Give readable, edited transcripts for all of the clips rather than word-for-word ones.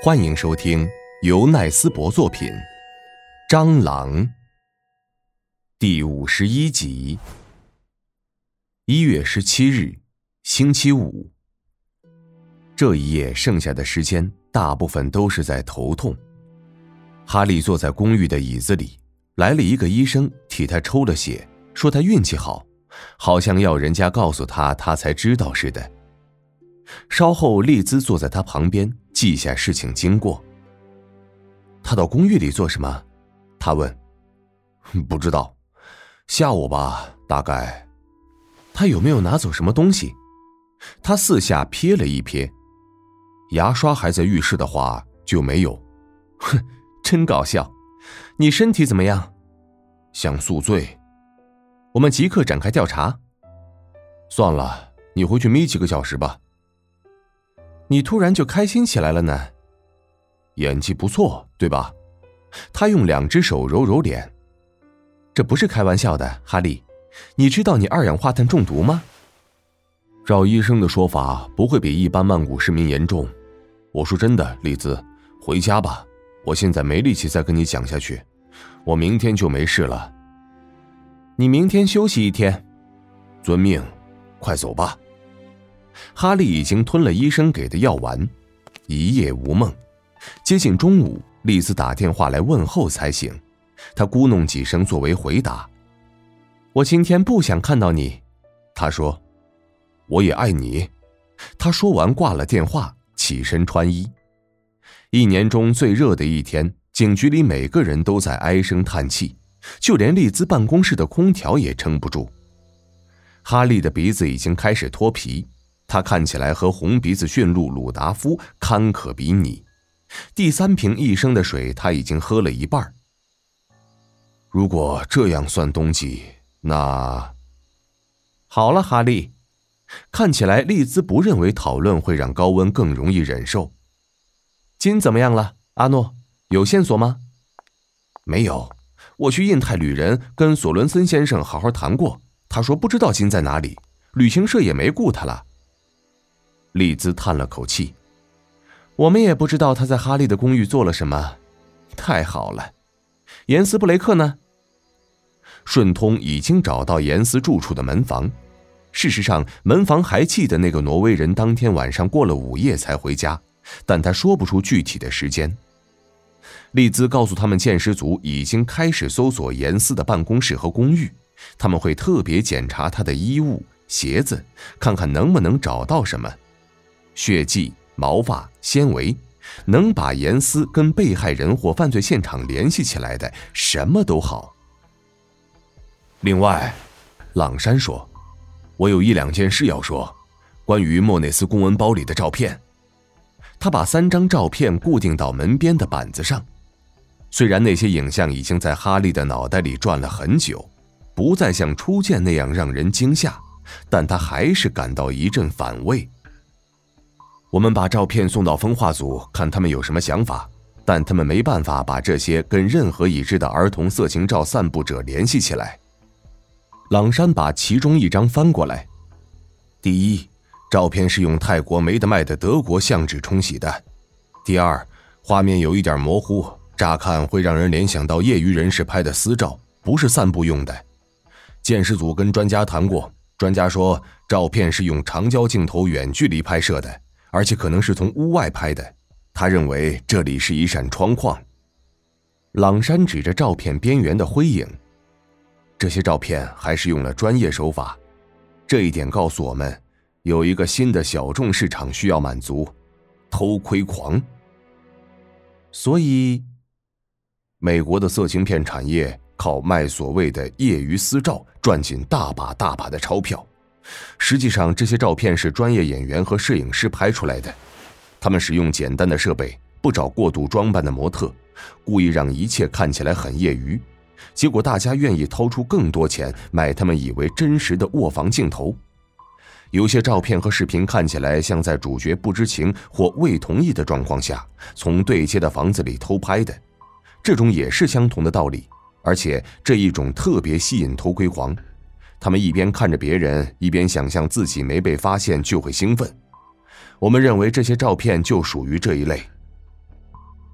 欢迎收听由奈斯伯作品《蟑螂》第51集。1月17日，星期五。这一夜剩下的时间大部分都是在头痛。哈利坐在公寓的椅子里，来了一个医生替他抽了血，说他运气好，好像要人家告诉他他才知道似的。稍后丽兹坐在他旁边记下事情经过。他到公寓里做什么？他问。不知道，下午吧，大概。他有没有拿走什么东西？他四下瞥了一瞥。牙刷还在浴室的话就没有。哼，真搞笑。你身体怎么样？想宿醉。我们即刻展开调查。算了，你回去眯几个小时吧。你突然就开心起来了呢？演技不错，对吧？他用2只手揉揉脸。这不是开玩笑的，哈利，你知道你2氧化碳中毒吗？照医生的说法，不会比一般曼谷市民严重。我说真的，丽兹，回家吧，我现在没力气再跟你讲下去，我明天就没事了。你明天休息1天。遵命，快走吧。哈利已经吞了医生给的药丸，一夜无梦。接近中午，丽兹打电话来问候才醒，他咕哝几声作为回答。我今天不想看到你，他说。我也爱你。他说完挂了电话，起身穿衣。1年中最热的一天，警局里每个人都在唉声叹气，就连丽兹办公室的空调也撑不住。哈利的鼻子已经开始脱皮，他看起来和红鼻子驯鹿鲁达夫堪可比拟。第3瓶1升的水他已经喝了一半。如果这样算冬季，那……好了，哈利。看起来丽兹不认为讨论会让高温更容易忍受。金怎么样了，阿诺？有线索吗？没有，我去印太旅人跟索伦森先生好好谈过，他说不知道金在哪里，旅行社也没顾他了。丽兹叹了口气。我们也不知道他在哈利的公寓做了什么。太好了。严斯布雷克呢？顺通已经找到严斯住处的门房。事实上，门房还记得那个挪威人当天晚上过了午夜才回家，但他说不出具体的时间。丽兹告诉他们，鉴识组已经开始搜索严斯的办公室和公寓，他们会特别检查他的衣物、鞋子，看看能不能找到什么血迹、毛发、纤维，能把严斯跟被害人或犯罪现场联系起来的，什么都好。另外，朗山说，我有1-2件事要说，关于莫内斯公文包里的照片。他把3张照片固定到门边的板子上。虽然那些影像已经在哈利的脑袋里转了很久，不再像初见那样让人惊吓，但他还是感到一阵反胃。我们把照片送到风化组，看他们有什么想法，但他们没办法把这些跟任何已知的儿童色情照散布者联系起来。朗山把其中1张翻过来。第一，照片是用泰国没得卖的德国相纸冲洗的。第二，画面有一点模糊，乍看会让人联想到业余人士拍的私照，不是散步用的。鉴识组跟专家谈过，专家说照片是用长焦镜头远距离拍摄的，而且可能是从屋外拍的。他认为这里是一扇窗框。朗山指着照片边缘的灰影。这些照片还是用了专业手法，这一点告诉我们，有一个新的小众市场需要满足，偷窥狂。所以，美国的色情片产业靠卖所谓的业余私照赚进大把大把的钞票。实际上，这些照片是专业演员和摄影师拍出来的，他们使用简单的设备，不找过度装扮的模特，故意让一切看起来很业余。结果大家愿意掏出更多钱买他们以为真实的卧房镜头。有些照片和视频看起来像在主角不知情或未同意的状况下从对街的房子里偷拍的，这种也是相同的道理，而且这一种特别吸引偷窥狂。他们一边看着别人，一边想象自己没被发现就会兴奋。我们认为这些照片就属于这一类。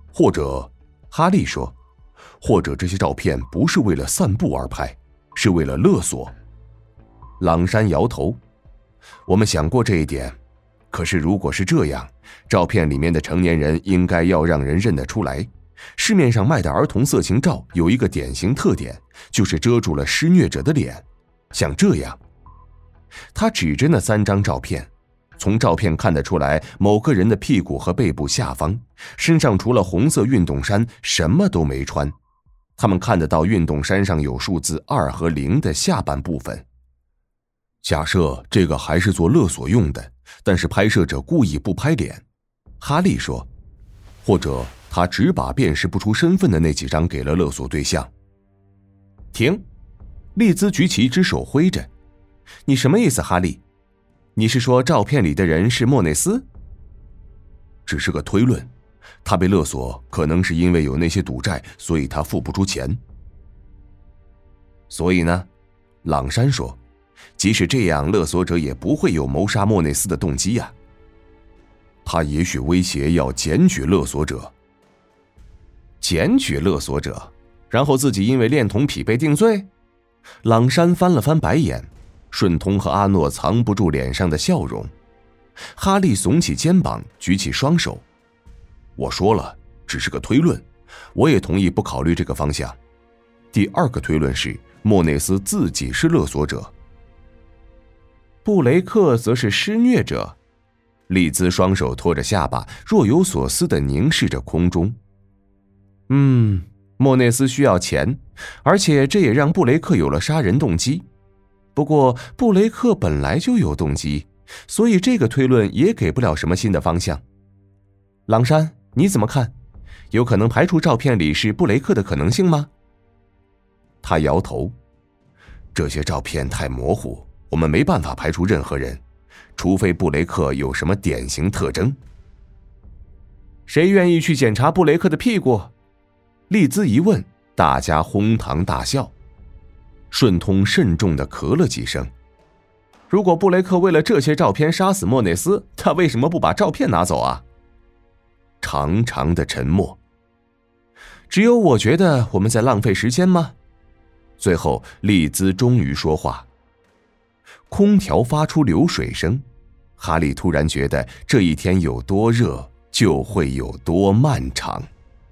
或者，哈利说，或者这些照片不是为了散步而拍，是为了勒索。朗山摇头，我们想过这一点，可是如果是这样，照片里面的成年人应该要让人认得出来。市面上卖的儿童色情照有一个典型特点，就是遮住了施虐者的脸，像这样。他指着那3张照片，从照片看得出来，某个人的屁股和背部下方，身上除了红色运动衫什么都没穿。他们看得到运动衫上有数字2和0的下半部分。假设这个还是做勒索用的，但是拍摄者故意不拍脸，哈利说，或者他只把辨识不出身份的那几张给了勒索对象。停！利兹举起一只手挥着。你什么意思，哈利？你是说照片里的人是莫内斯？只是个推论，他被勒索可能是因为有那些赌债，所以他付不出钱。所以呢，朗山说，即使这样，勒索者也不会有谋杀莫内斯的动机呀。他也许威胁要检举勒索者。检举勒索者，然后自己因为恋童癖被定罪？朗山翻了翻白眼，顺通和阿诺藏不住脸上的笑容。哈利耸起肩膀，举起双手。我说了，只是个推论，我也同意不考虑这个方向。第2个推论是，莫内斯自己是勒索者，布雷克则是施虐者。利兹双手托着下巴，若有所思地凝视着空中。莫内斯需要钱，而且这也让布雷克有了杀人动机。不过布雷克本来就有动机，所以这个推论也给不了什么新的方向。朗山，你怎么看？有可能排除照片里是布雷克的可能性吗？他摇头，这些照片太模糊，我们没办法排除任何人，除非布雷克有什么典型特征。谁愿意去检查布雷克的屁股？利兹一问，大家哄堂大笑。顺通慎重地咳了几声。如果布雷克为了这些照片杀死莫内斯，他为什么不把照片拿走啊？长长的沉默。只有我觉得我们在浪费时间吗？最后利兹终于说话。空调发出流水声，哈利突然觉得这一天有多热，就会有多漫长。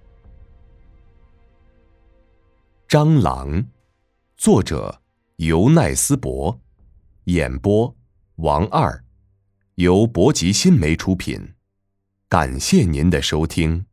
蟑螂，作者尤奈斯伯，演播王二，由博吉新媒出品。感谢您的收听。